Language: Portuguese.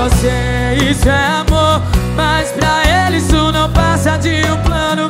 você, isso é amor. Mas pra ele isso não passa de um plano